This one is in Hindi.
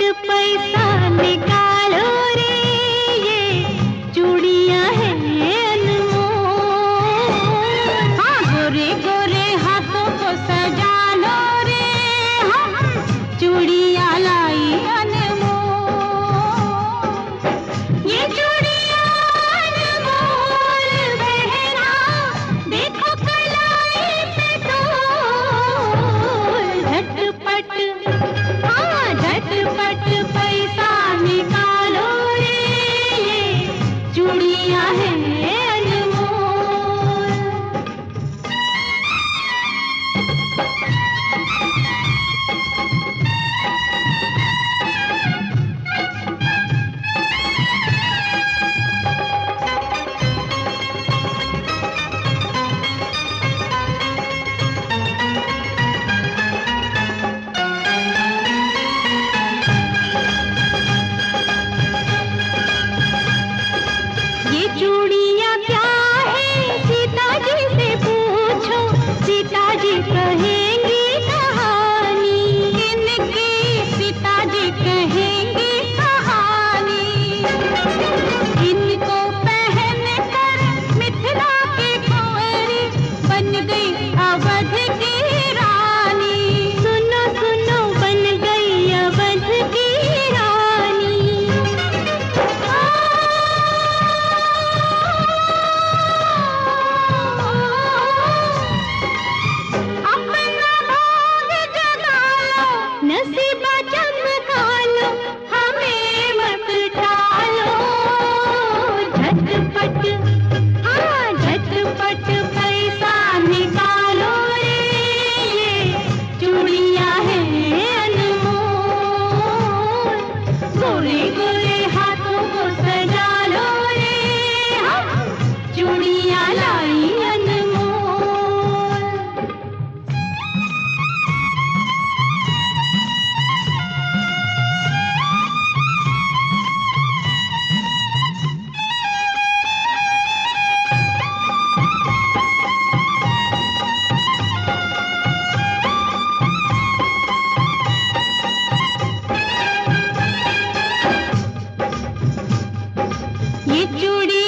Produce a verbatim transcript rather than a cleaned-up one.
पैसा निकालो रे, ये चूड़ियां हैं अनमोल। हाँ, गोरे गोरे हाथों को सजा लो रे, हम चूड़ियां लाई अनमोल। ये चूड़ियां अनमोल बहना, देखो कलाई पे तोल। झटपट हाँ झटपट पैसा निकालो रे, ये चूड़ियां हैं अनमोल। ये चूड़ियां क्या है सीता जी से पूछो, सीता जी कहेंगी कहानी इनकी, सीता जी कहेंगी कहानी। इनको पहन कर मिथिला की कुंवरी बन गई अवध की रानी। सुनो सुनो बन गई अवध की रानी। अपना भाग जगा लो, नसीबा चमका लो, हमें मत टालो। झटपट हाँ झटपट पैसा निकालो रे, ये चूड़ियां हैं अनमोल। गोरे गोरे हाथों को सजा लो रे, हम चूड़ियां लाई अनमोल। ये चूड़ी